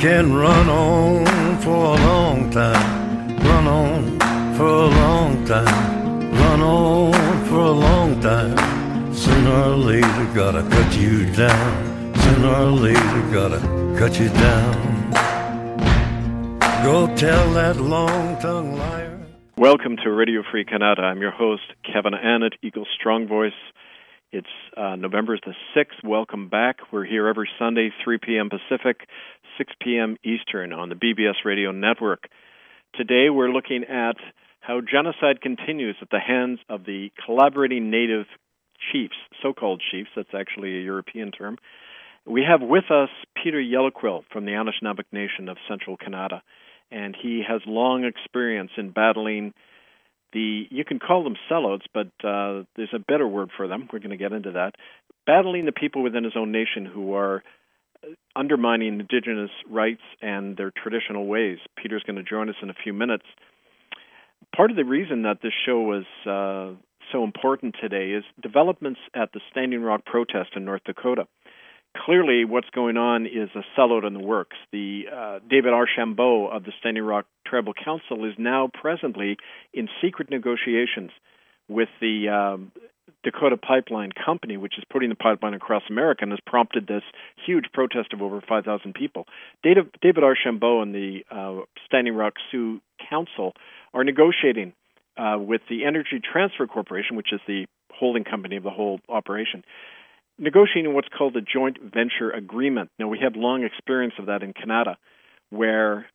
can run on for a long time, run on for a long time, run on for a long time. Sooner or later, gotta cut you down. Sooner or later, gotta cut you down. Go tell that long-tongued liar. Welcome to Radio Free Canada. I'm your host, Kevin Annett, Eagle Strong Voice. It's November the 6th. Welcome back. We're here every Sunday, 3 p.m. Pacific, 6 p.m. Eastern on the BBS Radio Network. Today we're looking at how genocide continues at the hands of the collaborating Native chiefs, so-called chiefs. That's actually a European term. We have with us Peter Yellowquill from the Anishinaabe Nation of Central Canada, and he has long experience in battling you can call them sellouts, but there's a better word for them. We're going to get into that. Battling the people within his own nation who are undermining Indigenous rights and their traditional ways. Peter's going to join us in a few minutes. Part of the reason that this show was so important today is developments at the Standing Rock protest in North Dakota. Clearly, what's going on is a sellout in the works. The David Archambault of the Standing Rock Tribal Council is now presently in secret negotiations with the Dakota Pipeline Company, which is putting the pipeline across America and has prompted this huge protest of over 5,000 people. David Archambault and the Standing Rock Sioux Council are negotiating with the Energy Transfer Corporation, which is the holding company of the whole operation, negotiating what's called a joint venture agreement. Now, we have long experience of that in Canada, where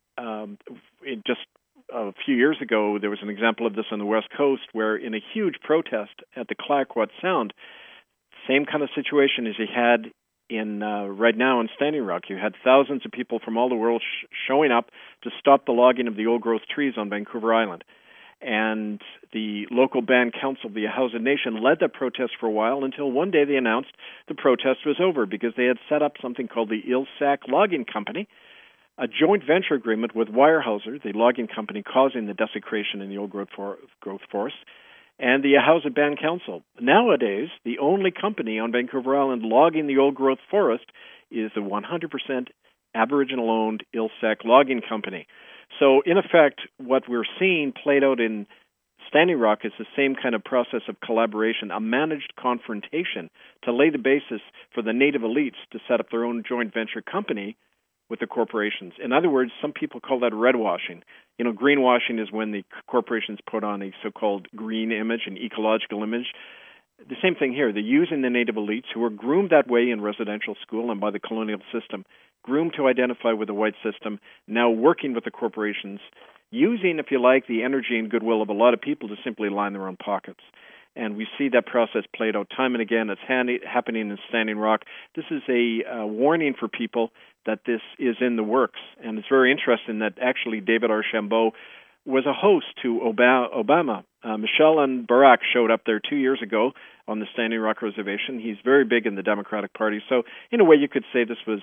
just a few years ago, there was an example of this on the West Coast, where in a huge protest at the Clayoquot Sound, same kind of situation as you had in right now in Standing Rock. You had thousands of people from all the world showing up to stop the logging of the old-growth trees on Vancouver Island. And the local band council, the Ahousaht Nation, led that protest for a while until one day they announced the protest was over because they had set up something called the Ilsac Logging Company, a joint venture agreement with Weyerhaeuser, the logging company causing the desecration in the old-growth forest, and the Ahousaht Band Council. Nowadays, the only company on Vancouver Island logging the old-growth forest is the 100% Aboriginal-owned Ilsac Logging Company. So, in effect, what we're seeing played out in Standing Rock is the same kind of process of collaboration, a managed confrontation to lay the basis for the Native elites to set up their own joint venture company with the corporations. In other words, some people call that redwashing. You know, greenwashing is when the corporations put on a so-called green image, an ecological image. The same thing here. They're using the Native elites who were groomed that way in residential school and by the colonial system, groomed to identify with the white system, now working with the corporations, using, if you like, the energy and goodwill of a lot of people to simply line their own pockets. And we see that process played out time and again. It's happening in Standing Rock. This is a warning for people that this is in the works. And it's very interesting that actually David Archambault was a host to Obama. Michelle and Barack showed up there 2 years ago on the Standing Rock Reservation. He's very big in the Democratic Party. So in a way, you could say this was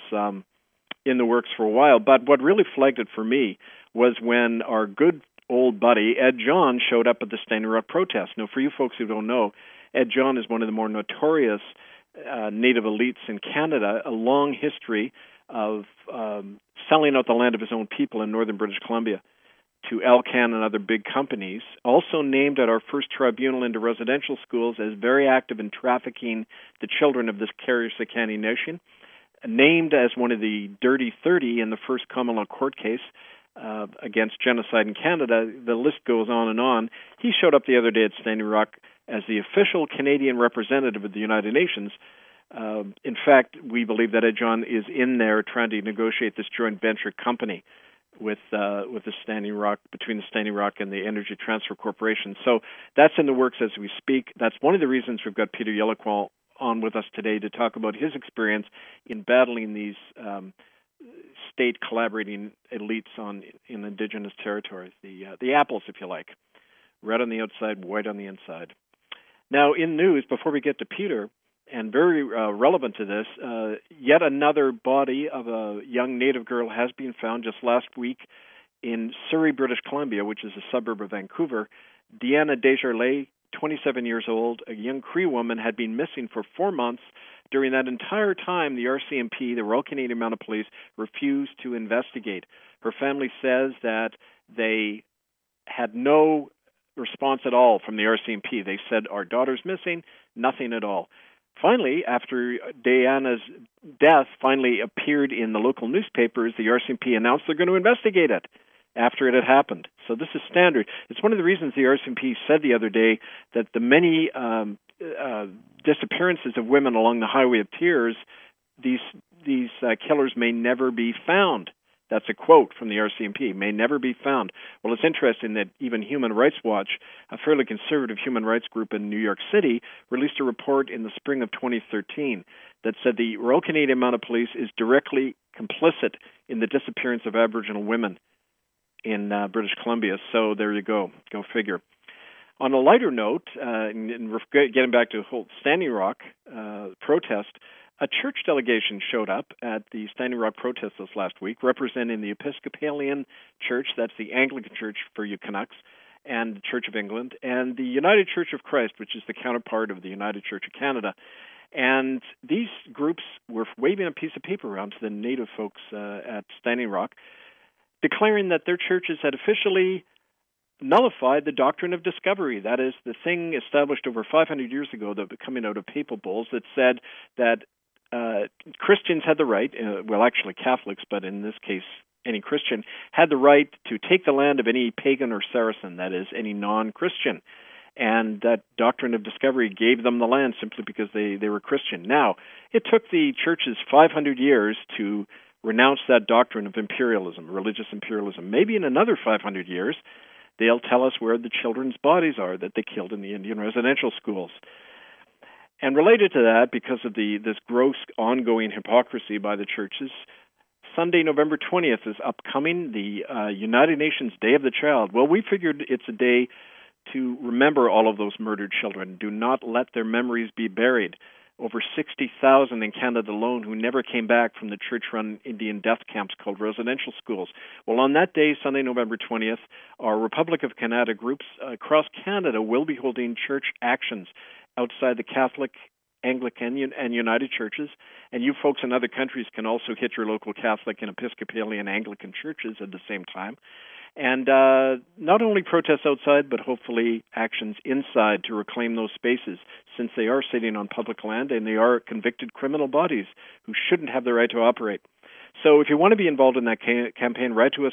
in the works for a while. But what really flagged it for me was when our good old buddy Ed John showed up at the Standing Rock protest. Now, for you folks who don't know, Ed John is one of the more notorious Native elites in Canada, a long history of selling out the land of his own people in northern British Columbia to Alcan and other big companies, also named at our first tribunal into residential schools as very active in trafficking the children of this Carrier-Sicani Nation, named as one of the Dirty 30 in the first common law court case against genocide in Canada. The list goes on and on. He showed up the other day at Standing Rock as the official Canadian representative of the United Nations. In fact, we believe that Ed John is in there trying to negotiate this joint venture company with the Standing Rock, between the Standing Rock and the Energy Transfer Corporation. So that's in the works as we speak. That's one of the reasons we've got Peter Yellowquill on with us today to talk about his experience in battling these state collaborating elites in Indigenous territories, the apples, if you like, red on the outside, white on the inside. Now, in news, before we get to Peter, and very relevant to this, yet another body of a young Native girl has been found just last week in Surrey, British Columbia, which is a suburb of Vancouver. Deanna Desjardins, 27 years old, a young Cree woman, had been missing for 4 months During that entire time, the RCMP, the Royal Canadian Mounted Police, refused to investigate. Her family says that they had no response at all from the RCMP. They said, our daughter's missing, nothing at all. Finally, after Diana's death finally appeared in the local newspapers, the RCMP announced they're going to investigate it after it had happened. So this is standard. It's one of the reasons the RCMP said the other day that the many disappearances of women along the Highway of Tears, these killers may never be found. That's a quote from the RCMP, may never be found. Well, it's interesting that even Human Rights Watch, a fairly conservative human rights group in New York City, released a report in the spring of 2013 that said the Royal Canadian Mounted Police is directly complicit in the disappearance of Aboriginal women in British Columbia. So there you go. Go figure. On a lighter note, getting back to the whole Standing Rock protest, a church delegation showed up at the Standing Rock protest this last week, representing the Episcopalian Church, that's the Anglican Church for you Canucks, and the Church of England, and the United Church of Christ, which is the counterpart of the United Church of Canada. And these groups were waving a piece of paper around to the Native folks at Standing Rock, declaring that their churches had officially nullified the doctrine of discovery. That is, the thing established over 500 years ago that was coming out of papal bulls that said that Christians had the right, well, actually Catholics, but in this case, any Christian, had the right to take the land of any pagan or Saracen, that is, any non-Christian. And that doctrine of discovery gave them the land simply because they were Christian. Now, it took the churches 500 years to renounce that doctrine of imperialism, religious imperialism. Maybe in another 500 years, they'll tell us where the children's bodies are that they killed in the Indian residential schools. And related to that, because of this gross ongoing hypocrisy by the churches, Sunday, November 20th is upcoming, the United Nations Day of the Child. Well, we figured it's a day to remember all of those murdered children. Do not let their memories be buried. Over 60,000 in Canada alone who never came back from the church-run Indian death camps called residential schools. Well, on that day, Sunday, November 20th, our Republic of Canada groups across Canada will be holding church actions outside the Catholic, Anglican, and United churches. And you folks in other countries can also hit your local Catholic and Episcopalian Anglican churches at the same time. And not only protests outside, but hopefully actions inside to reclaim those spaces, since they are sitting on public land and they are convicted criminal bodies who shouldn't have the right to operate. So if you want to be involved in that campaign, write to us,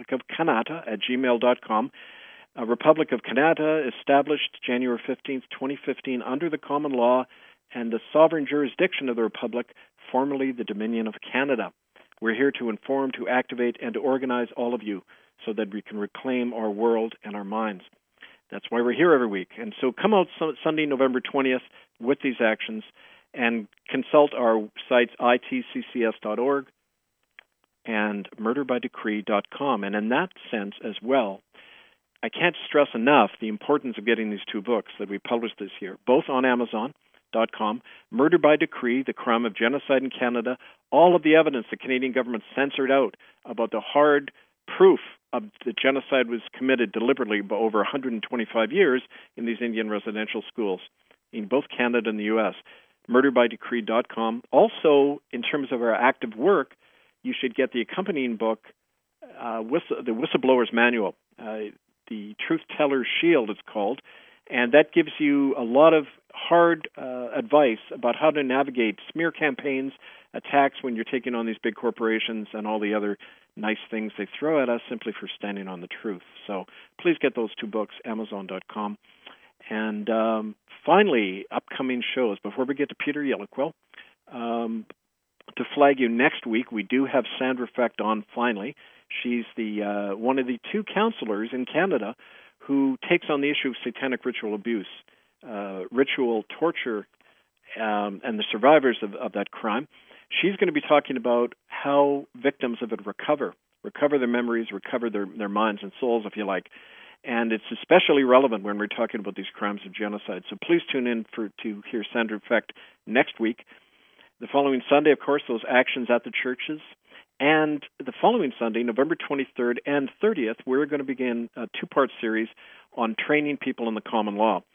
republicofcanada@gmail.com. Republic of Canada, established January 15th, 2015, under the common law and the sovereign jurisdiction of the Republic, formerly the Dominion of Canada. We're here to inform, to activate, and to organize all of you so that we can reclaim our world and our minds. That's why we're here every week. And so come out Sunday, November 20th with these actions and consult our sites, itccs.org and murderbydecree.com. And in that sense as well, I can't stress enough the importance of getting these two books that we published this year, both on Amazon.com, Murder by Decree, The Crime of Genocide in Canada, all of the evidence the Canadian government censored out about the hard proof of the genocide was committed deliberately by over 125 years in these Indian residential schools in both Canada and the U.S., murderbydecree.com. Also, in terms of our active work, you should get the accompanying book, The Whistleblower's Manual, The Truth Teller's Shield, it's called, and that gives you a lot of hard advice about how to navigate smear campaigns, attacks when you're taking on these big corporations, and all the other nice things they throw at us simply for standing on the truth. So please get those two books, Amazon.com. And finally, upcoming shows. Before we get to Peter Yelliquill, to flag you next week, we do have Sandra Fecht on finally. She's the one of the two counselors in Canada who takes on the issue of satanic ritual abuse, ritual torture, and the survivors of that crime. She's going to be talking about how victims of it recover their memories, recover their minds and souls, if you like. And it's especially relevant when we're talking about these crimes of genocide. So please tune in to hear Sandra Fecht next week. The following Sunday, of course, those actions at the churches. And the following Sunday, November 23rd and 30th, we're going to begin a two-part series on training people in the common law.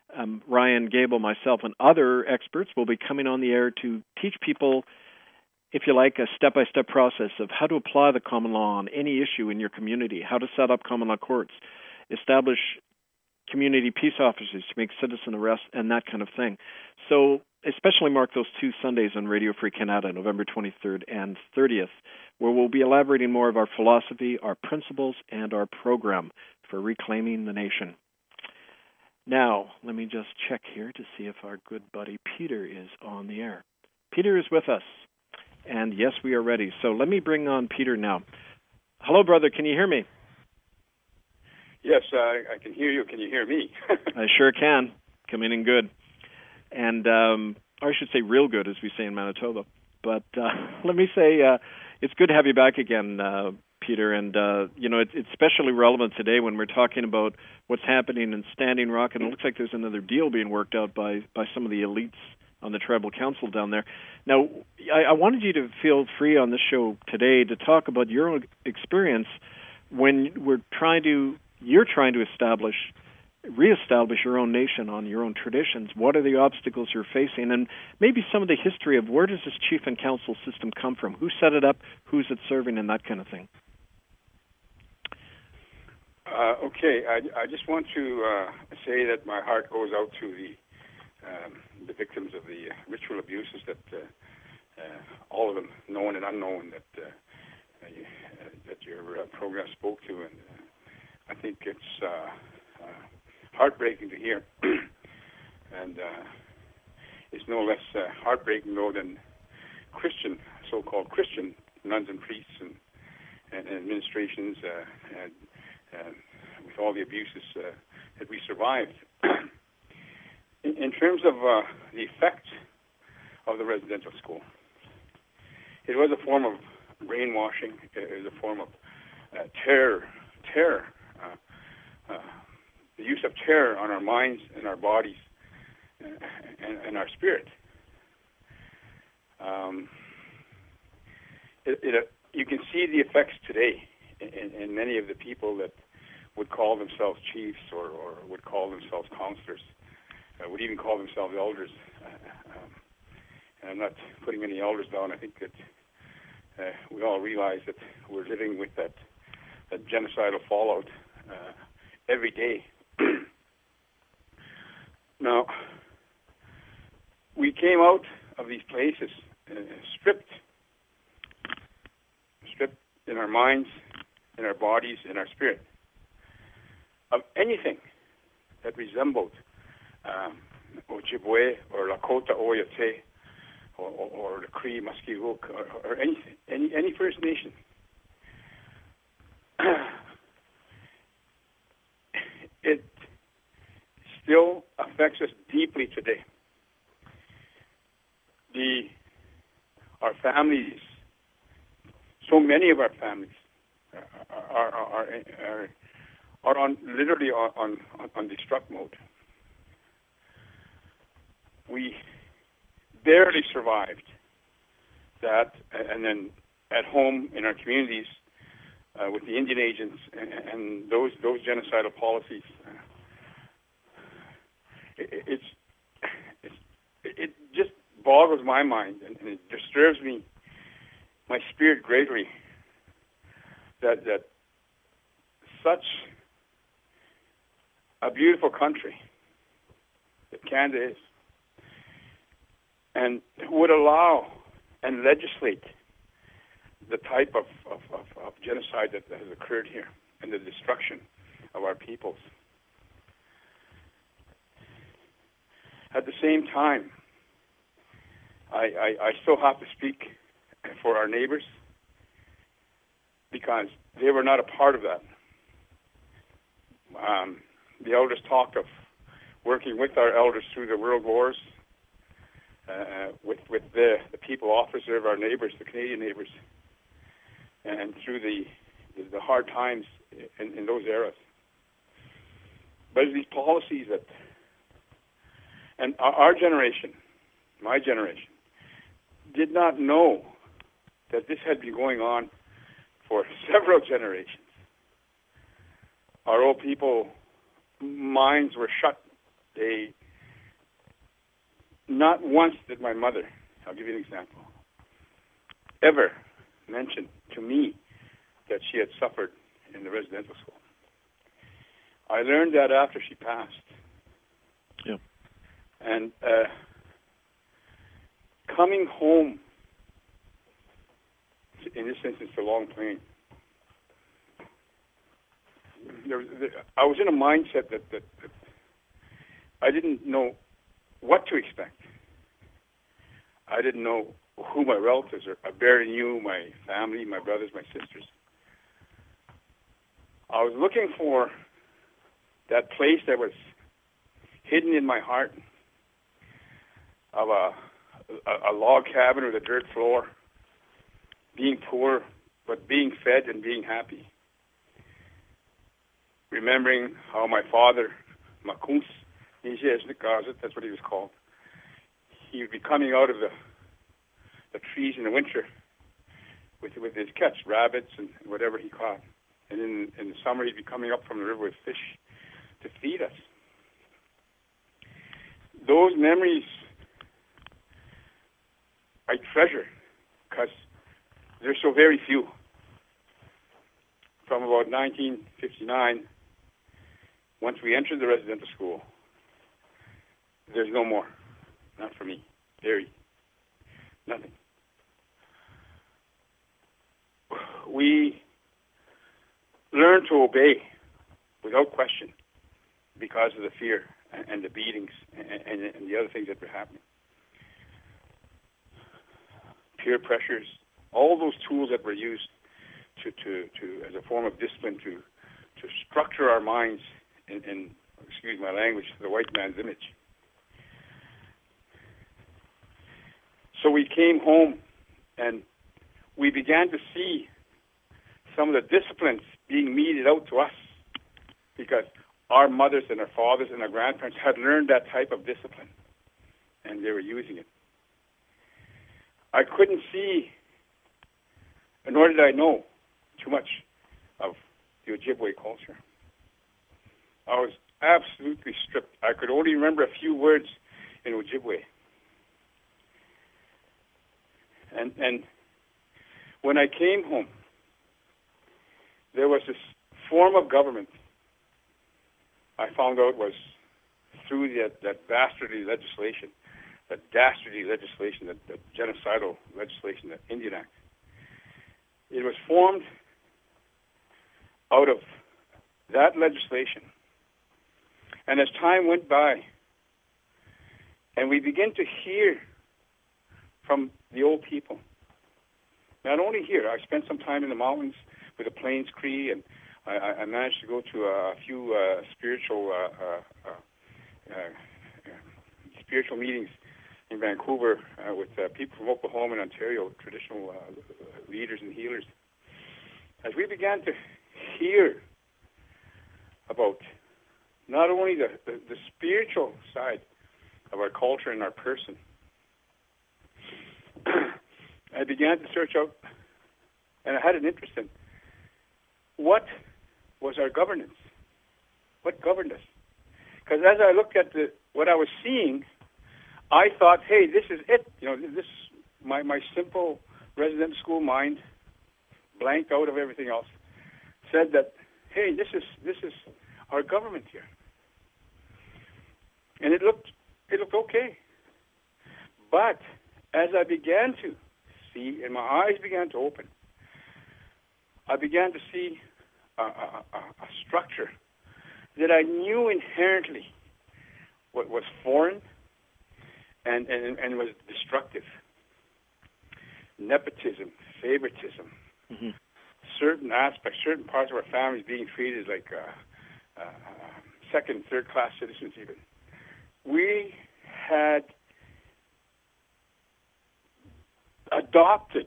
Ryan Gable, myself, and other experts will be coming on the air to teach people, if you like, a step-by-step process of how to apply the common law on any issue in your community, how to set up common law courts, establish community peace officers to make citizen arrests, and that kind of thing. So especially mark those 2 Sundays on Radio Free Canada, November 23rd and 30th, where we'll be elaborating more of our philosophy, our principles, and our program for reclaiming the nation. Now, let me just check here to see if our good buddy Peter is on the air. Peter is with us, and yes, we are ready. So let me bring on Peter now. Hello, brother. Can you hear me? Yes, I can hear you. Can you hear me? I sure can. Coming in good. And I should say real good, as we say in Manitoba. But let me say it's good to have you back again, Peter. And, it's especially relevant today when we're talking about what's happening in Standing Rock. And it looks like there's another deal being worked out by some of the elites on the Tribal Council down there. Now, I wanted you to feel free on this show today to talk about your own experience when you're trying to reestablish your own nation on your own traditions. What are the obstacles you're facing? And maybe some of the history of where does this chief and council system come from? Who set it up? Who's it serving? And that kind of thing. Okay. I just want to say that my heart goes out to the victims of the ritual abuses that all of them, known and unknown, that your program spoke to. And I think it's heartbreaking to hear, and it's no less heartbreaking, though, than so-called Christian nuns and priests and administrations, with all the abuses that we survived. In terms of the effect of the residential school, it was a form of brainwashing. It was a form of terror. The use of terror on our minds and our bodies and our spirit. You can see the effects today in many of the people that would call themselves chiefs or would call themselves counselors, would even call themselves elders. And I'm not putting any elders down. I think that we all realize that we're living with that genocidal fallout every day. Now, we came out of these places stripped in our minds, in our bodies, in our spirit, of anything that resembled Ojibwe or Lakota Oyate or the Cree Musqueam or anything, any First Nation. It still affects us deeply today. Our families, so many of our families, are on literally on destruct mode. We barely survived that, and then at home in our communities with the Indian agents and those genocidal policies. It just boggles my mind and it disturbs my spirit greatly that such a beautiful country that Canada is, and would allow and legislate the type of genocide that has occurred here and the destruction of our peoples. At the same time, I still have to speak for our neighbors because they were not a part of that. The elders talked of working with our elders through the world wars, with the people officer of our neighbors, the Canadian neighbors, and through the hard times in those eras. But these policies that, and our generation, my generation, did not know that this had been going on for several generations. Our old people minds were shut Not once did my mother, I'll give you an example, ever mention to me that she had suffered in the residential school. I learned that after she passed. Yeah. And coming home, in this instance, to Long Plain, I was in a mindset that I didn't know what to expect. I didn't know who my relatives are. I barely knew my family, my brothers, my sisters. I was looking for that place that was hidden in my heart of a log cabin with a dirt floor, being poor, but being fed and being happy. Remembering how my father, Makuns, that's what he was called, he would be coming out of the trees in the winter with his catch, rabbits and whatever he caught. And in the summer, he'd be coming up from the river with fish to feed us. Those memories I treasure because they're so very few. From about 1959, once we entered the residential school, there's no more. Not for me. Nothing. We learned to obey without question because of the fear and the beatings and the other things that were happening. Peer pressures, all those tools that were used to as a form of discipline to structure our minds in excuse my language, the white man's image. So we came home and we began to see some of the disciplines being meted out to us because our mothers and our fathers and our grandparents had learned that type of discipline and they were using it. I couldn't see, nor did I know too much of the Ojibwe culture. I was absolutely stripped. I could only remember a few words in Ojibwe. And when I came home, there was this form of government I found out was through that dastardly legislation, that genocidal legislation, that Indian Act. It was formed out of that legislation. And as time went by, and we begin to hear from the old people, not only here, I spent some time in the mountains with the Plains Cree, and I managed to go to a few spiritual meetings in Vancouver with people from Oklahoma and Ontario, traditional leaders and healers. As we began to hear about not only the spiritual side of our culture and our person, I began to search out, and I had an interest in what was our governance? What governed us? Because as I looked at what I was seeing, I thought, hey, this is it. This my simple residential school mind, blanked out of everything else, said that, hey, this is our government here. And it looked okay. But as I began to see, and my eyes began to open, I began to see a structure that I knew inherently what was foreign and was destructive. Nepotism, favoritism, certain aspects, certain parts of our families being treated like second, third-class citizens even. We had adopted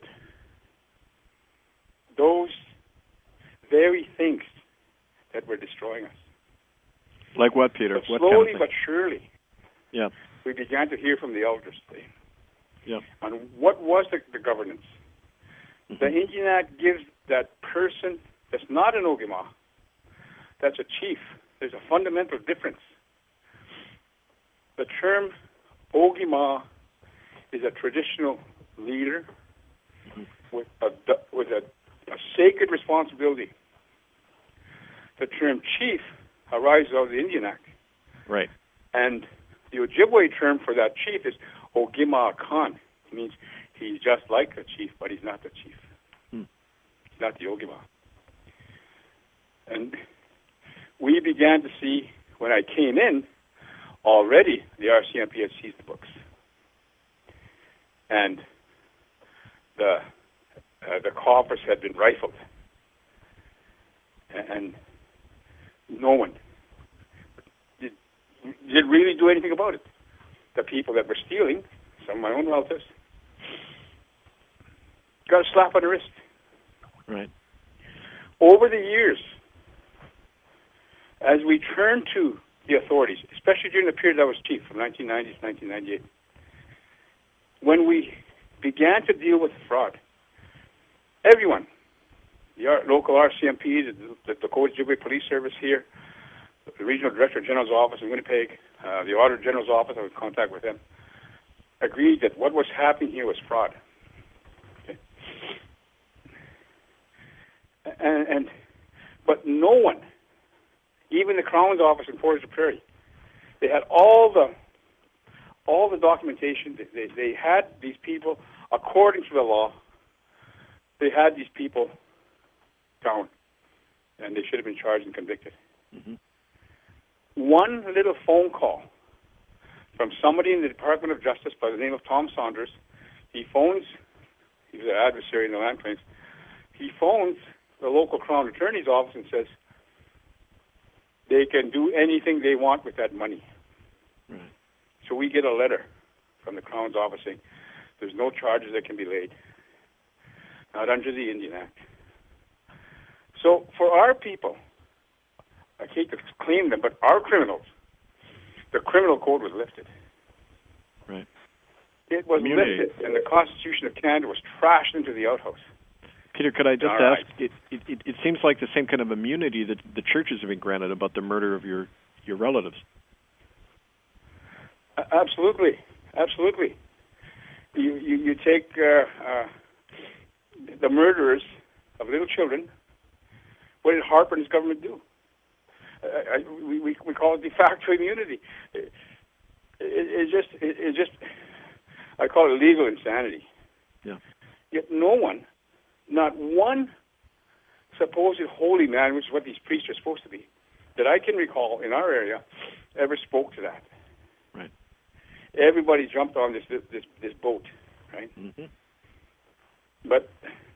those very things that were destroying us. Like what, Peter? But what slowly kind of but surely, we began to hear from the elders today. Yeah. On what was the governance. The Indian Act gives that person that's not an Ogima, that's a chief. There's a fundamental difference The term Ogima is a traditional leader with a sacred responsibility. The term chief arises out of the Indian Act. Right. And the Ojibwe term for that chief is Ogima Khan. It means he's just like the chief, but he's not the chief. He's not the Ogima. And we began to see, when I came in, already the RCMP had seized the books. And the coffers had been rifled. And no one did really do anything about it. The people that were stealing, some of my own relatives, got a slap on the wrist. Right. Over the years, as we turned to the authorities, especially during the period I was chief, from 1990 to 1998, when we began to deal with fraud, everyone, the local RCMP, the Dakota Ojibwe Police Service here, the Regional Director General's Office in Winnipeg, the Auditor General's Office, I was in contact with them, agreed that what was happening here was fraud. Okay. But no one, even the Crown's office in Portage la Prairie, they had all the documentation. They had these people, according to the law, they had these people found, and they should have been charged and convicted. Mm-hmm. One little phone call from somebody in the Department of Justice by the name of Tom Saunders, he was an adversary in the land claims, he phones the local Crown Attorney's office and says they can do anything they want with that money. Right. So we get a letter from the Crown's office saying there's no charges that can be laid, not under the Indian Act. So for our people, I hate to claim them, but our criminals, the criminal code was lifted. Right. It was lifted, and the Constitution of Canada was trashed into the outhouse. Peter, could I just ask, it seems like the same kind of immunity that the churches have been granted about the murder of your relatives. Absolutely. Absolutely. You take the murderers of little children. What did Harper and his government do? We call it de facto immunity. It just I call it legal insanity. Yeah. Yet no one, not one supposed holy man, which is what these priests are supposed to be, that I can recall in our area, ever spoke to that. Right. Everybody jumped on this boat, right? Mm-hmm. But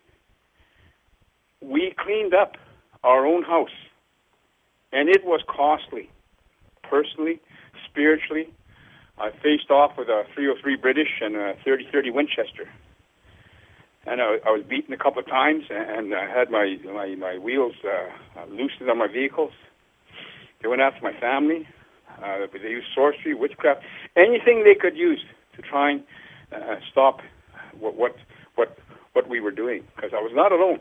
we cleaned up our own house, and it was costly, personally, spiritually. I faced off with a .303 British and a .30-30 Winchester, and I was beaten a couple of times, and I had my wheels loosened on my vehicles. They went after my family. They used sorcery, witchcraft, anything they could use to try and stop what we were doing, because I was not alone.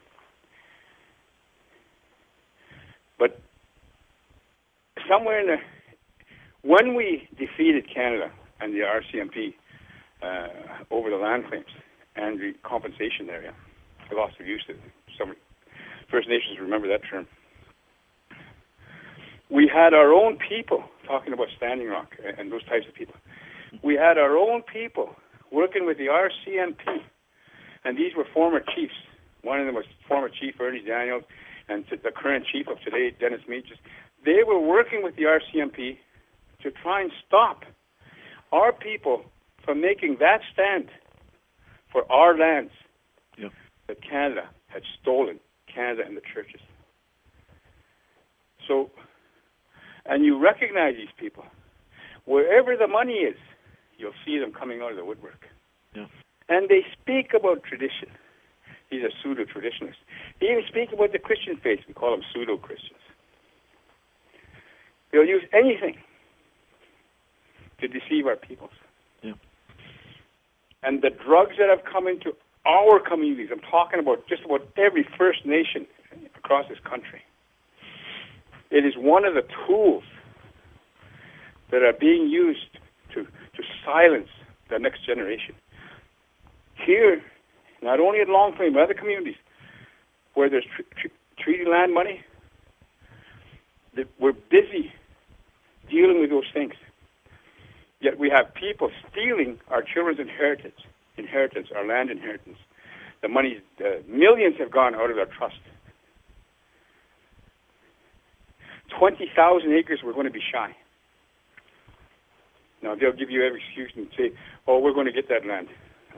But somewhere when we defeated Canada and the RCMP over the land claims and the compensation area, I lost the use of some First Nations remember that term. We had our own people talking about Standing Rock and those types of people. We had our own people working with the RCMP, and these were former chiefs. One of them was former Chief Ernie Daniels, and the current chief of today, Dennis Meaches. They were working with the RCMP to try and stop our people from making that stand for our lands that Canada had stolen, Canada and the churches. So, and you recognize these people. Wherever the money is, you'll see them coming out of the woodwork. Yeah. And they speak about tradition. These are pseudo-traditionalists. They even speak about the Christian faith. We call them pseudo-Christians. They'll use anything to deceive our peoples. Yeah. And the drugs that have come into our communities, I'm talking about just about every First Nation across this country. It is one of the tools that are being used to silence the next generation. Here, not only at Long Plain, but other communities where there's treaty land money, that we're busy dealing with those things. Yet we have people stealing our children's inheritance, our land inheritance. The money, millions have gone out of their trust. 20,000 acres we're going to be shy. Now, they'll give you every excuse and say, oh, we're going to get that land.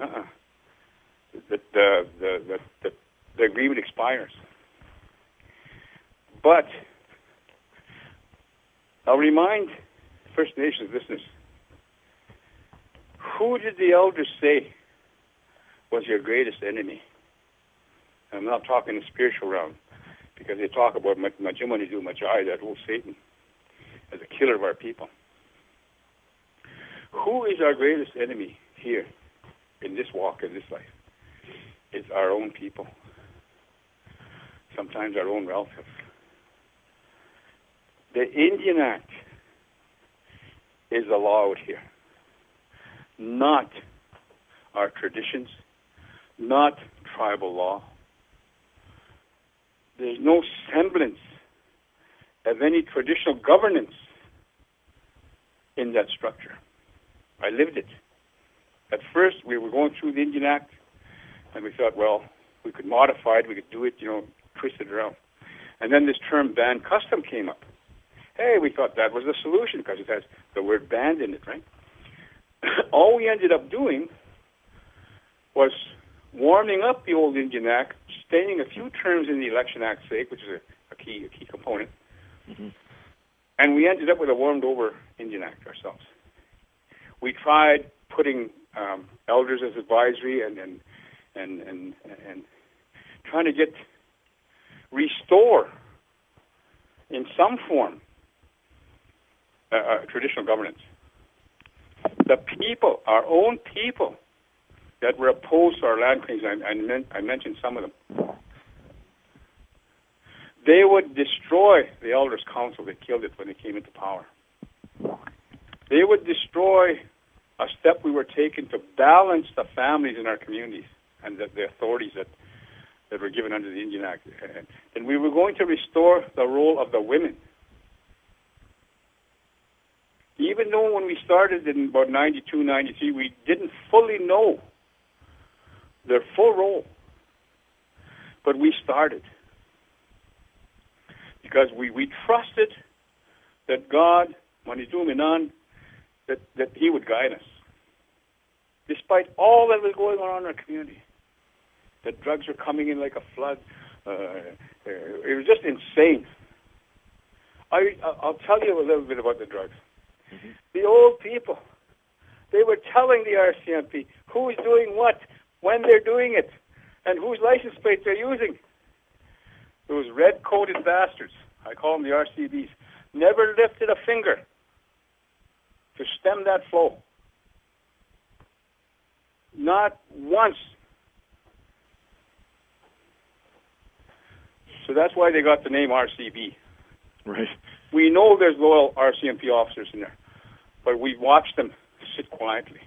The agreement expires. But I'll remind First Nations listeners, who did the elders say was your greatest enemy? I'm not talking in the spiritual realm, because they talk about Majumani Majai, that old Satan, as a killer of our people. Who is our greatest enemy here in this walk, in this life? It's our own people. Sometimes our own relatives. The Indian Act is the law out here, not our traditions, not tribal law. There's no semblance of any traditional governance in that structure. I lived it. At first, we were going through the Indian Act, and we thought, well, we could modify it, we could do it, twist it around. And then this term banned custom came up. Hey, we thought that was the solution because it has the word banned in it, right? All we ended up doing was warming up the old Indian Act, staying a few terms in the Election Act's sake, which is a key component, and we ended up with a warmed-over Indian Act ourselves. We tried putting elders as advisory and trying to restore in some form traditional governance. The people, our own people, that were opposed to our land claims, I mentioned some of them, they would destroy the Elders' Council. They killed it when they came into power. They would destroy a step we were taking to balance the families in our communities and the authorities that were given under the Indian Act. And we were going to restore the role of the women. Even though when we started in about 92, 93, we didn't fully know their full role. But we started. Because we trusted that God, Manitou Minan, that He would guide us. Despite all that was going on in our community. That drugs were coming in like a flood. It was just insane. I'll tell you a little bit about the drugs. Mm-hmm. The old people, they were telling the RCMP who's doing what, when they're doing it, and whose license plates they're using. Those red-coated bastards, I call them the RCBs, never lifted a finger to stem that flow. Not once. So that's why they got the name RCB. Right. We know there's loyal RCMP officers in there, but we watch them sit quietly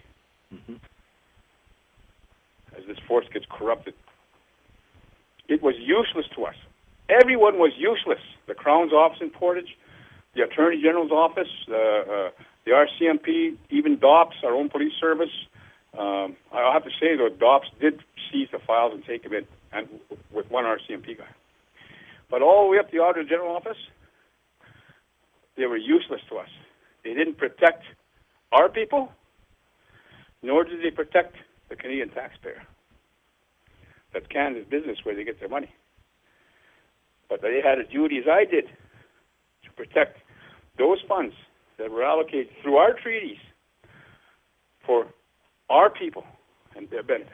as this force gets corrupted. It was useless to us. Everyone was useless. The Crown's office in Portage, the Attorney General's office, the RCMP, even DOPS, our own police service. I'll have to say, though, DOPS did seize the files and take them in, and with one RCMP guy. But all the way up the Auditor General office, they were useless to us. They didn't protect our people, nor did they protect the Canadian taxpayer. That's Canada's business where they get their money. But they had a duty, as I did, to protect those funds that were allocated through our treaties for our people and their benefit.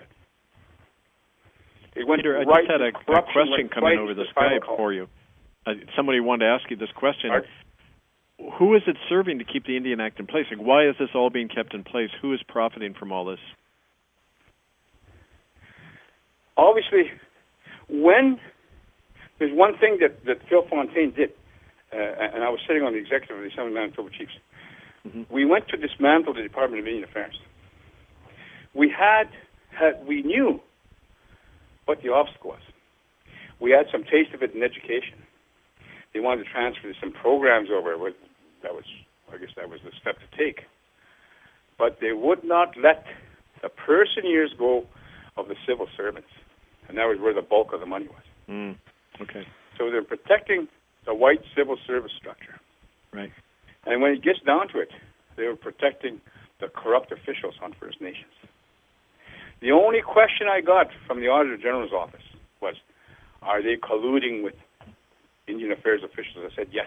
Peter, I just had a question coming over the Skype for you. Somebody wanted to ask you this question. Who is it serving to keep the Indian Act in place? Like, why is this all being kept in place? Who is profiting from all this? Obviously, when there's one thing that Phil Fontaine did, and I was sitting on the executive of the Assembly of Manitoba Chiefs, we went to dismantle the Department of Indian Affairs. We knew what the obstacle was. We had some taste of it in education. They wanted to transfer some programs over. I guess that was the step to take. But they would not let the person years go of the civil servants. And that was where the bulk of the money was. Okay. So they're protecting the white civil service structure. Right. And when it gets down to it, they were protecting the corrupt officials on First Nations. The only question I got from the Auditor General's office was, are they colluding with Indian Affairs officials? I said, yes.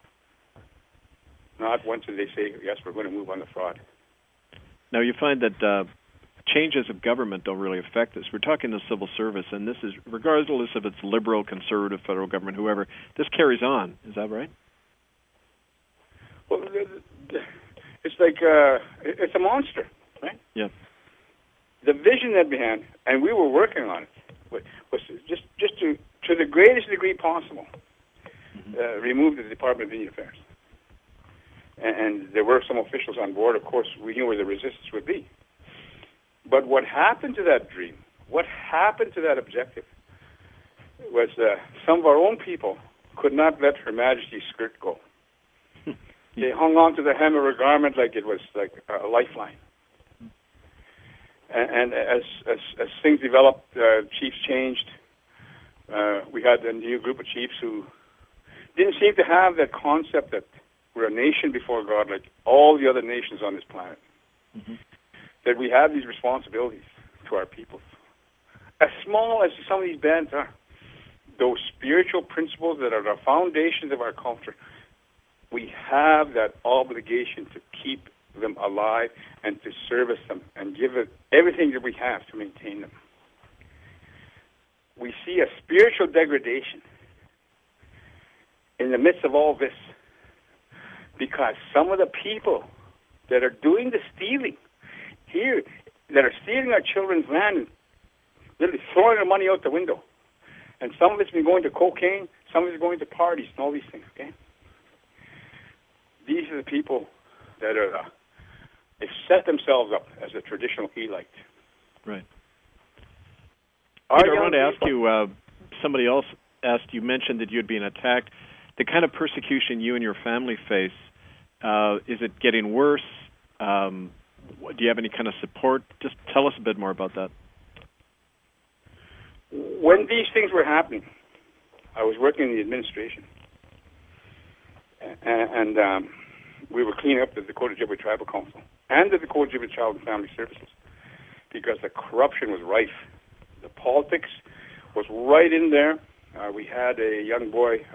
Not once did they say, yes, we're going to move on the fraud. Now, you find that changes of government don't really affect this. We're talking the civil service, and this is, regardless if it's liberal, conservative, federal government, whoever, this carries on. Is that right? Well, it's like, it's a monster, right? Yeah. The vision that we had, and we were working on it, was just to the greatest degree possible, remove the Department of Indian Affairs. And there were some officials on board. Of course, we knew where the resistance would be. But what happened to that dream, what happened to that objective, was some of our own people could not let Her Majesty's skirt go. They hung on to the hem of her garment like it was like a lifeline. And as things developed, chiefs changed. We had a new group of chiefs who didn't seem to have that concept that we're a nation before God like all the other nations on this planet. That we have these responsibilities to our people. As small as some of these bands are, those spiritual principles that are the foundations of our culture, we have that obligation to keep them alive and to service them and give it everything that we have to maintain them. We see a spiritual degradation in the midst of all this because some of the people that are doing the stealing here, that are stealing our children's land and literally throwing their money out the window. And some of it's been going to cocaine, some of it's going to parties and all these things, okay? These are the people that are, they set themselves up as a traditional elite. Right. Peter, I wanted to ask you, somebody else asked, you mentioned that you had been attacked. The kind of persecution you and your family face, is it getting worse? Do you have any kind of support? Just tell us a bit more about that. When these things were happening, I was working in the administration. And we were cleaning up the Dakota Ojibwe Tribal Council and the Dakota Ojibwe Child and Family Services because the corruption was rife. The politics was right in there. We had a young boy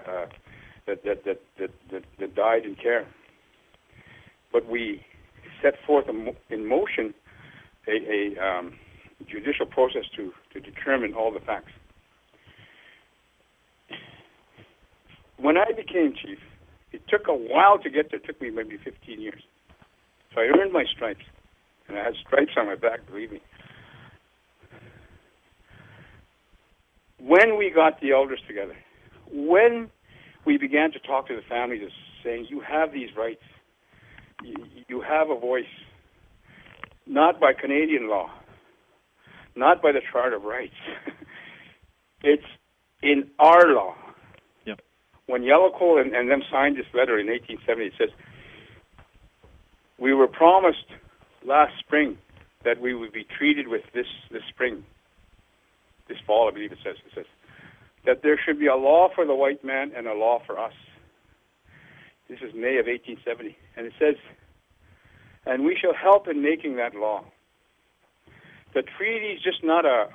that died in care. But we set forth in motion a judicial process to determine all the facts. When I became chief, it took a while to get there. It took me maybe 15 years. So I earned my stripes. And I had stripes on my back, believe me. When we got the elders together, when we began to talk to the families saying, you have these rights, you have a voice, not by Canadian law, not by the Charter of Rights. It's in our law. Yep. When Yellowcoal and them signed this letter in 1870, it says, we were promised last spring that we would be treated with this spring, this fall, I believe it says, that there should be a law for the white man and a law for us. This is May of 1870. And it says, and we shall help in making that law. The treaty is just not a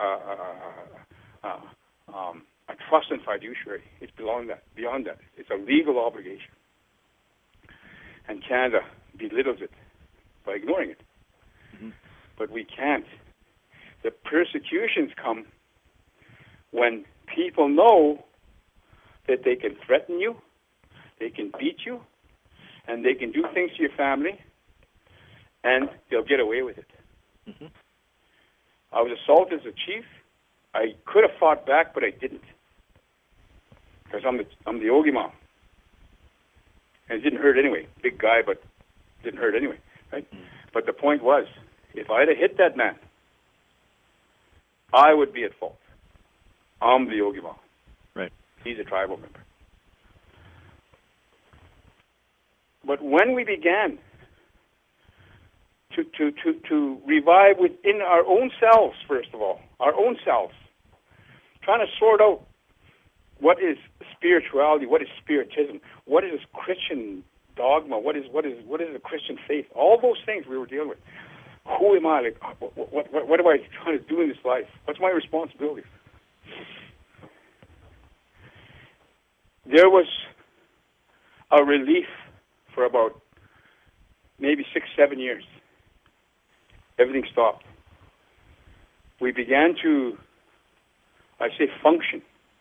trust and fiduciary. It's beyond that. It's a legal obligation. And Canada belittles it by ignoring it. Mm-hmm. But we can't. The persecutions come when people know that they can threaten you, they can beat you, and they can do things to your family, and they'll get away with it. Mm-hmm. I was assaulted as a chief. I could have fought back, but I didn't. Because I'm the Ogima. And it didn't hurt anyway. Big guy, but didn't hurt anyway, right? But the point was, if I had hit that man, I would be at fault. I'm the Ogima. Right. He's a tribal member. But when we began to revive within our own selves, first of all, our own selves, trying to sort out what is spirituality, what is spiritism, what is Christian dogma, what is a Christian faith, all those things we were dealing with. Who am I? Like, what am I trying to do in this life? What's my responsibility? There was a relief for about maybe 6-7 years. Everything stopped. We began to, I say, function.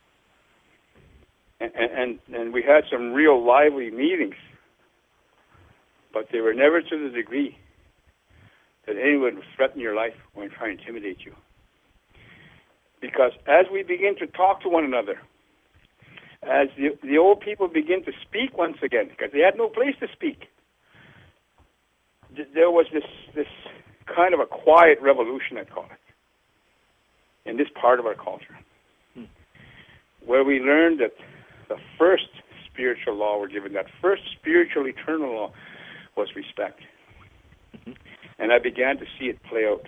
And we had some real lively meetings, but they were never to the degree that anyone would threaten your life or try to intimidate you. Because as we begin to talk to one another, as the old people begin to speak once again, because they had no place to speak, there was this kind of a quiet revolution, I call it, in this part of our culture, where we learned that the first spiritual law we're given, that first spiritual eternal law, was respect. And I began to see it play out.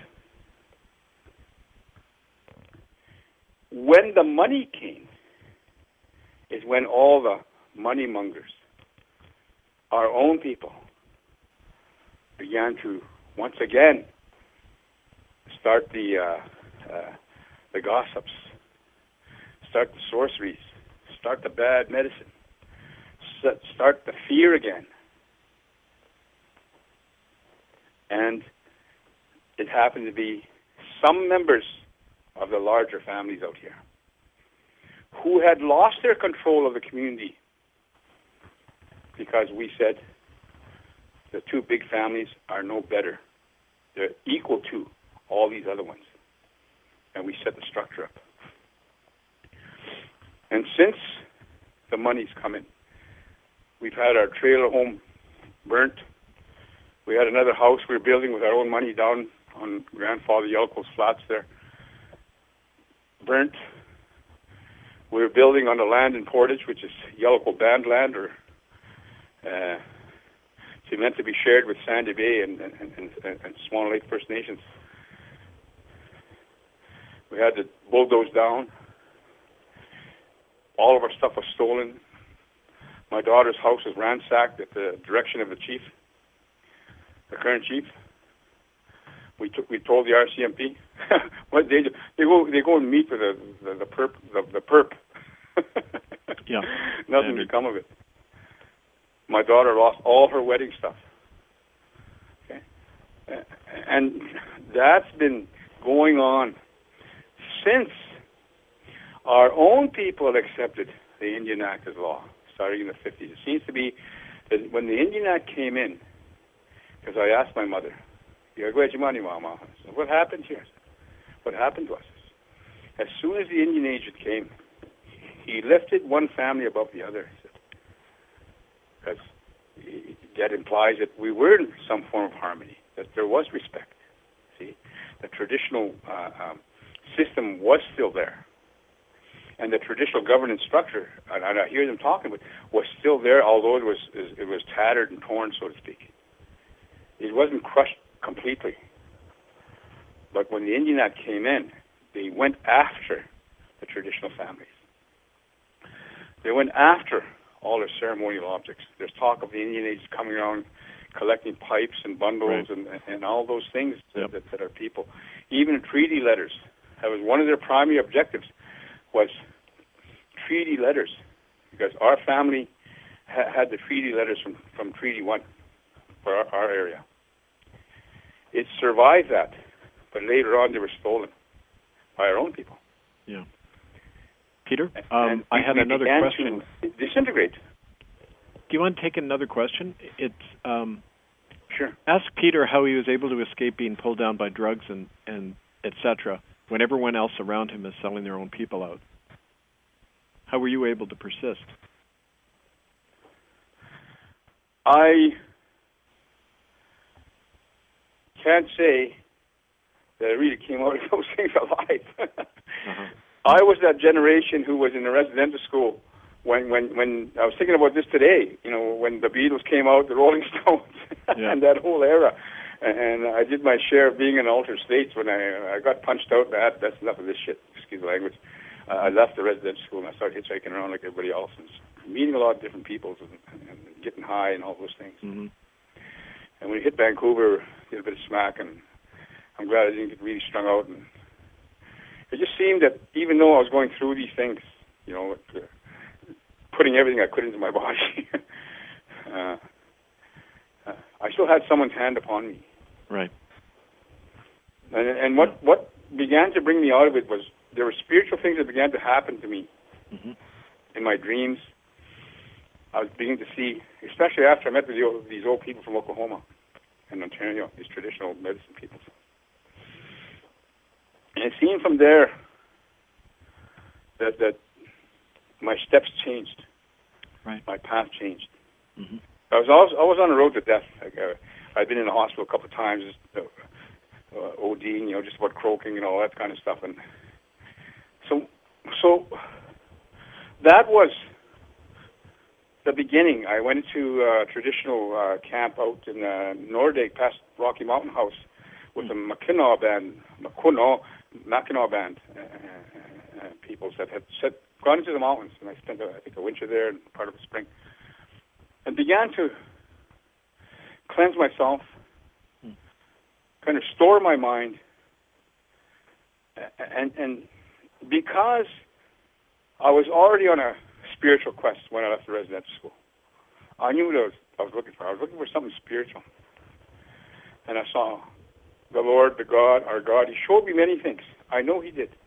When the money came, is when all the money mongers, our own people, began to once again start the gossips, start the sorceries, start the bad medicine, start the fear again. And it happened to be some members of the larger families out here who had lost their control of the community because we said the two big families are no better. They're equal to all these other ones. And we set the structure up. And since the money's come in, we've had our trailer home burnt. We had another house we were building with our own money down on Grandfather Yelko's flats there. Burnt. We were building on the land in Portage, which is Yelko band land, or it's meant to be shared with Sandy Bay and Swan Lake First Nations. We had to bulldoze down. All of our stuff was stolen. My daughter's house was ransacked at the direction of the chief, the current chief. We told the RCMP. What they do? They go and meet with the perp. Yeah. Nothing to come of it. My daughter lost all her wedding stuff. Okay, and that's been going on since our own people accepted the Indian Act as law, starting in the 50s. It seems to be that when the Indian Act came in, because I asked my mother, what happened here? What happened to us? As soon as the Indian agent came, he lifted one family above the other. Because that implies that we were in some form of harmony, that there was respect. See, the traditional system was still there. And the traditional governance structure, and I hear them talking about, was still there, although it was tattered and torn, so to speak. It wasn't crushed completely. But when the Indian Act came in, they went after the traditional families. They went after all their ceremonial objects. There's talk of the Indian Age coming around collecting pipes and bundles, right, and all those things that are people. Even treaty letters. That was one of their primary objectives, was treaty letters, because our family had the treaty letters from Treaty 1 for our area. It survived that, but later on they were stolen by our own people. Yeah. Peter, I had another question. To disintegrate. Do you want to take another question? It's sure. Ask Peter how he was able to escape being pulled down by drugs and etc. when everyone else around him is selling their own people out. How were you able to persist? I can't say that I really came out of those things alive. I was that generation who was in a residential school when I was thinking about this today, when the Beatles came out, the Rolling Stones, and that whole era. And I did my share of being in altered states when I got punched out. That's enough of this shit, excuse the language. I left the residential school and I started hitchhiking around like everybody else and meeting a lot of different people and getting high and all those things. Mm-hmm. And when we hit Vancouver, did a bit of smack, and I'm glad I didn't get really strung out. And it just seemed that even though I was going through these things, putting everything I could into my body, I still had someone's hand upon me. Right. And what began to bring me out of it was there were spiritual things that began to happen to me in my dreams. I was beginning to see, especially after I met with these old people from Oklahoma and Ontario, these traditional medicine people. And it seemed from there that my steps changed. Right. My path changed. Mm-hmm. I was on the road to death. I'd been in the hospital a couple of times, ODing, just about croaking and all that kind of stuff. And so that was the beginning. I went to a traditional camp out in Nordegg, past Rocky Mountain House, with the Mackinaw band, people that had gone into the mountains, and I spent, I think, a winter there and part of the spring, and began to cleanse myself, kind of store my mind, and because I was already on a spiritual quest when I left the residential school, I knew what I was looking for. I was looking for something spiritual, and I saw the Lord, our God. He showed me many things. I know He did.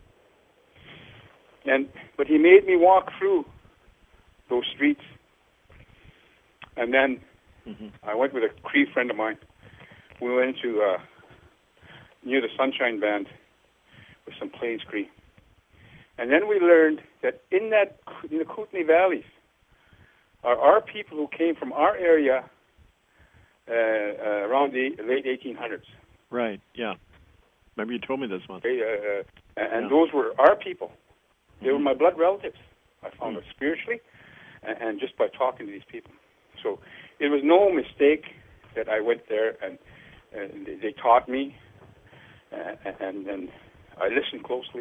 But He made me walk through those streets. And then I went with a Cree friend of mine. We went to near the Sunshine Band with some Plains Cree. And then we learned that in the Kootenay Valleys are people who came from our area around the late 1800s. Right, yeah. Remember you told me this once. And those were our people. They were my blood relatives. I found out spiritually and just by talking to these people. So it was no mistake that I went there and they taught me and I listened closely.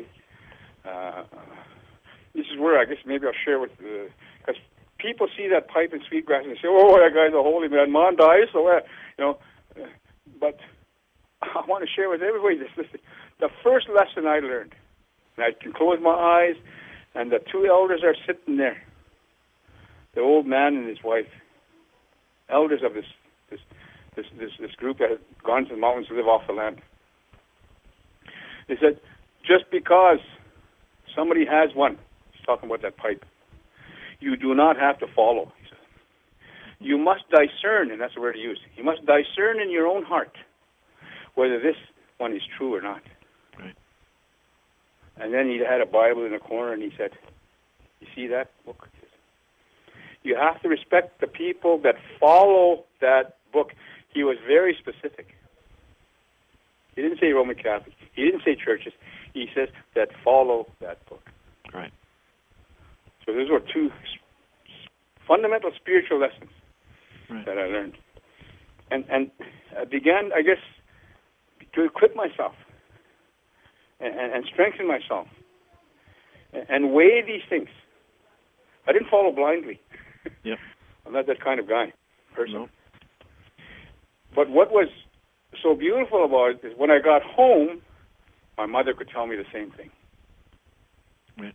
This is where I guess maybe I'll share with because people see that pipe in Sweetgrass and they say, "Oh, that guy's a holy man. Man dies." So but I want to share with everybody this. The first lesson I learned, and I can close my eyes, and the two elders are sitting there, the old man and his wife, elders of this group that had gone to the mountains to live off the land. They said, just because somebody has one, he's talking about that pipe, you do not have to follow. He said, you must discern, and that's the word he used. You must discern in your own heart whether this one is true or not. Right. And then he had a Bible in the corner, and he said, you see that book? You have to respect the people that follow that book. He was very specific. He didn't say Roman Catholic. He didn't say churches. He says that follow that book. Right. So those were two fundamental spiritual lessons that I learned. And I began, I guess, to equip myself and strengthen myself and weigh these things. I didn't follow blindly. Yep. I'm not that kind of guy, person. No. But what was so beautiful about it is when I got home, my mother could tell me the same thing. Right.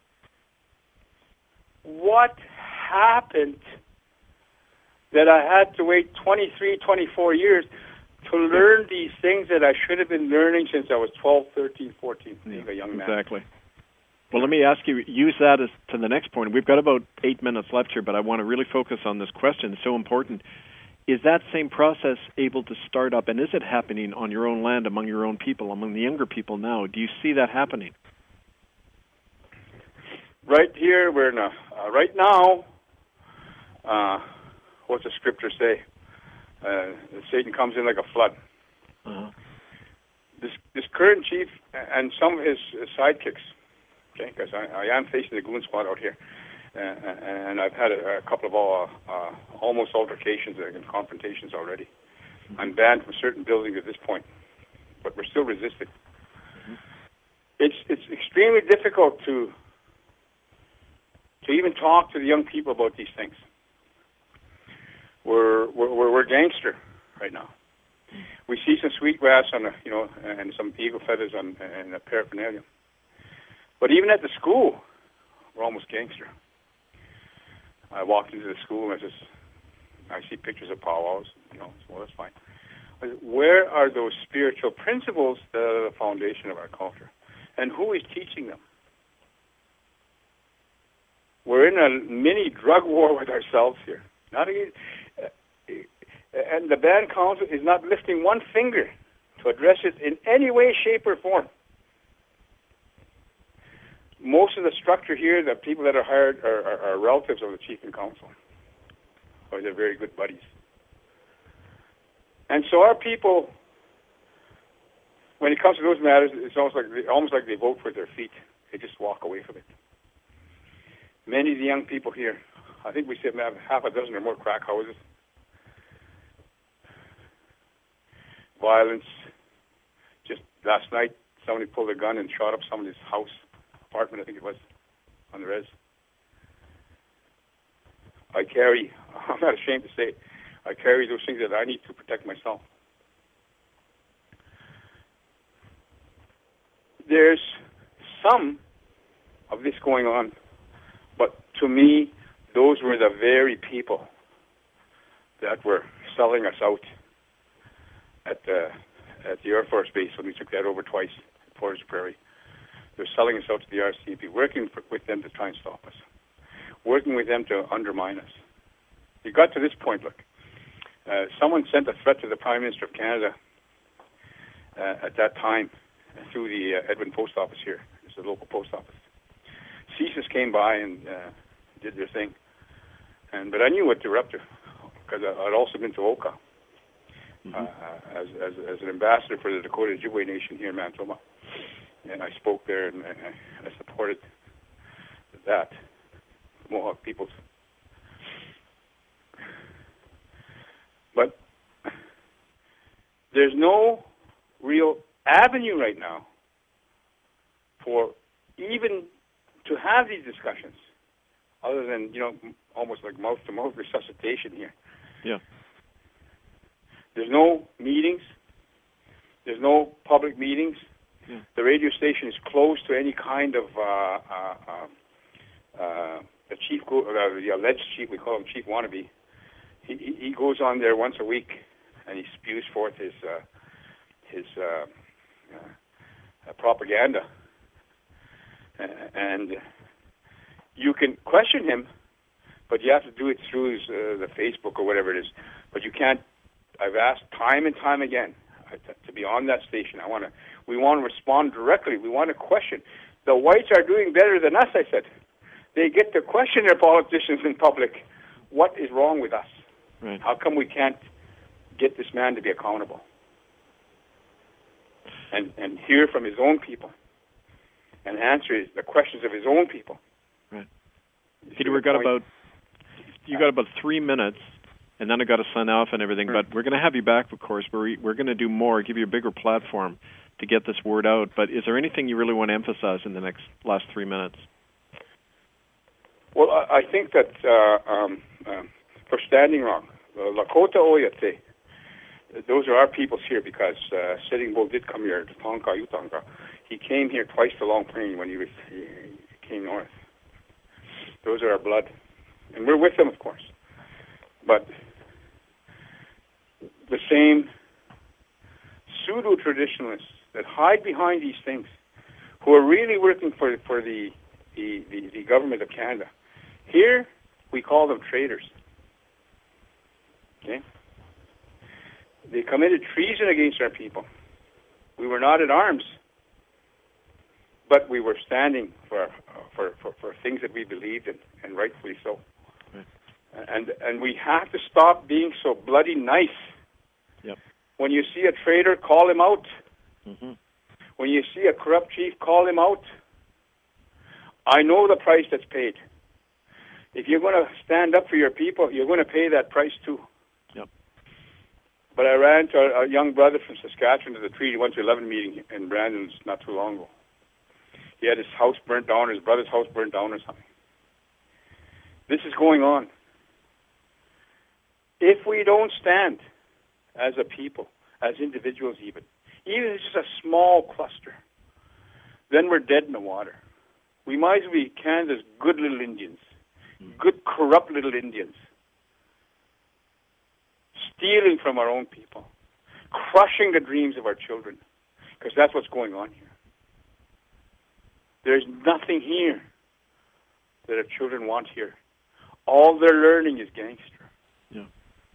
What happened that I had to wait 23, 24 years to learn these things that I should have been learning since I was 12, 13, 14, being a young man? Exactly. Well, let me ask you, use that as to the next point. We've got about 8 minutes left here, but I want to really focus on this question. It's so important. Is that same process able to start up, and is it happening on your own land, among your own people, among the younger people now? Do you see that happening? Right here, we're in right now, what's the scripture say? Satan comes in like a flood. Uh-huh. this current chief and some of his sidekicks, okay, because I am facing the goon squad out here, and I've had a couple of almost altercations and confrontations already. I'm banned from certain buildings at this point, but we're still resisting. It's extremely difficult to even talk to the young people about these things. We're gangster right now. We see some sweetgrass on and some eagle feathers and a paraphernalia. But even at the school, we're almost gangster. I walked into the school and I see pictures of powwows, well, that's fine. Where are those spiritual principles that are the foundation of our culture? And who is teaching them? We're in a mini drug war with ourselves here. And the band council is not lifting one finger to address it in any way, shape, or form. Most of the structure here, the people that are hired are relatives of the chief and council, or they're very good buddies. And so our people, when it comes to those matters, it's almost like they vote with their feet. They just walk away from it. Many of the young people here, I think we have half a dozen or more crack houses. Violence. Just last night, somebody pulled a gun and shot up somebody's house, apartment, I think it was, on the res. I'm not ashamed to say, I carry those things that I need to protect myself. There's some of this going on, but to me, those were the very people that were selling us out at the Air Force Base when we took that over twice at Portage Prairie. They're selling us out to the RCMP, working with them to try and stop us, working with them to undermine us. It got to this point, look. Someone sent a threat to the Prime Minister of Canada at that time through the Edwin Post Office here. It's the local post office. CSIS came by and did their thing. But I knew what they were up to because I'd also been to Oka as an ambassador for the Dakota Ojibwe Nation here in Manitoba. And I spoke there and I supported that, Mohawk peoples. But there's no real avenue right now for even to have these discussions, other than, almost like mouth-to-mouth resuscitation here. Yeah. There's no meetings. There's no public meetings. Yeah. The radio station is closed to any kind of the alleged chief. We call him Chief Wannabe. He goes on there once a week, and he spews forth his propaganda. And you can question him, but you have to do it through the Facebook or whatever it is. But you can't. I've asked time and time again to be on that station. We want to respond directly. We want to question. The whites are doing better than us, I said. They get to question their politicians in public. What is wrong with us? Right. How come we can't get this man to be accountable? And hear from his own people and answer the questions of his own people. Right. Peter, you got about 3 minutes, and then I got to sign off and everything. Right. But we're going to have you back, of course. We're going to do more, give you a bigger platform to get this word out. But is there anything you really want to emphasize in the last 3 minutes? Well, I think that for Standing Rock, Lakota Oyate, those are our peoples here because Sitting Bull did come here, Tonka Utonka. He came here twice to Long Plain when he came north. Those are our blood. And we're with them, of course. But the same pseudo-traditionalists that hide behind these things, who are really working for the government of Canada, here we call them traitors. Okay? They committed treason against our people. We were not at arms, but we were standing for things that we believed in, and rightfully so. Right. And we have to stop being so bloody nice. Yep. When you see a traitor, call him out. Mm-hmm. When you see a corrupt chief, call him out. I know the price that's paid. If you're going to stand up for your people, you're going to pay that price too. Yep. But I ran to a young brother from Saskatchewan to the Treaty 1-11 meeting in Brandon not too long ago. He had his house burnt down, his brother's house burnt down or something. This is going on. If we don't stand as a people, as individuals even if it's just a small cluster, then we're dead in the water. We might as well be Canada's good little Indians, good corrupt little Indians, stealing from our own people, crushing the dreams of our children, because that's what's going on here. There's nothing here that our children want here. All they're learning is gangster. Yeah.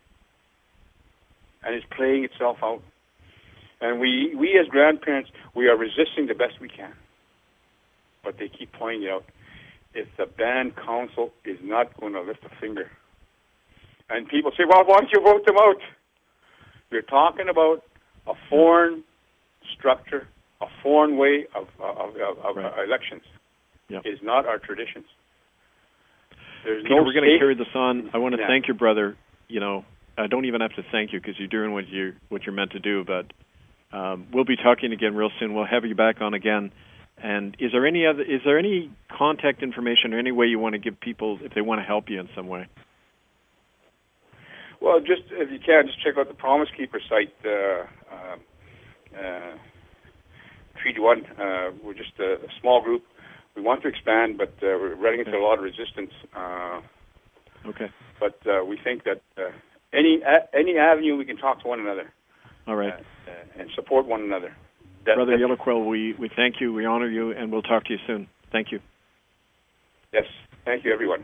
And it's playing itself out. And we as grandparents, we are resisting the best we can. But they keep pointing out, if the band council is not going to lift a finger. And people say, well, why don't you vote them out? You're talking about a foreign structure, a foreign way of right. Elections. Yep. Is not our traditions. There's Peter, no we're going to carry this on. I want to Yeah. thank your brother. You know, I don't even have to thank you because you're doing what you're meant to do. But we'll be talking again real soon. We'll have you back on again. And is there any contact information or any way you want to give people if they want to help you in some way? Well, just if you can, just check out the Promise Keeper site. Treaty 1. We're just a small group. We want to expand, but we're running into a lot of resistance. Okay. But we think that any avenue we can talk to one another. All right. And support one another. Brother Yellowquill, we thank you, we honor you, and we'll talk to you soon. Thank you. Yes. Thank you, everyone.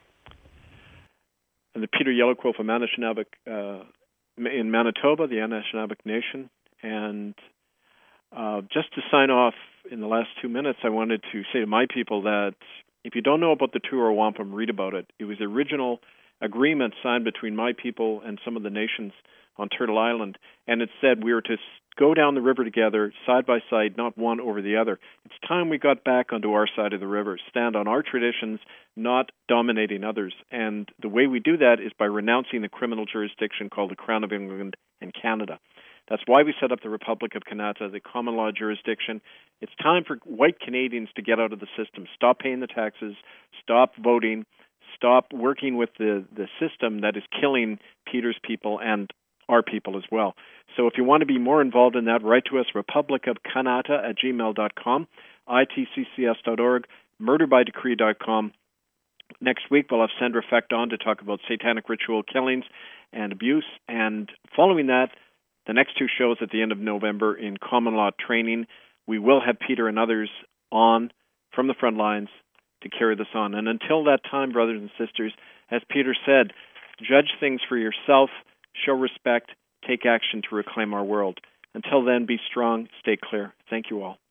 And the Peter Yellowquill from Anishinaabeg in Manitoba, the Anishinaabeg Nation. And just to sign off in the last 2 minutes, I wanted to say to my people that if you don't know about the Tuara Wampum, read about it. It was the original agreement signed between my people and some of the nations on Turtle Island, and it said we were to go down the river together, side by side, not one over the other. It's time we got back onto our side of the river, stand on our traditions, not dominating others. And the way we do that is by renouncing the criminal jurisdiction called the Crown of England and Canada. That's why we set up the Republic of Kanata, the common law jurisdiction. It's time for white Canadians to get out of the system, stop paying the taxes, stop voting, stop working with the system that is killing Peter's people and our people as well. So if you want to be more involved in that, write to us, republicofkanata@gmail.com, itccs.org, murderbydecree.com. Next week, we'll have Sandra Fecht on to talk about satanic ritual killings and abuse. And following that, the next two shows at the end of November in common law training, we will have Peter and others on from the front lines to carry this on. And until that time, brothers and sisters, as Peter said, judge things for yourself, show respect, take action to reclaim our world. Until then, be strong, stay clear. Thank you all.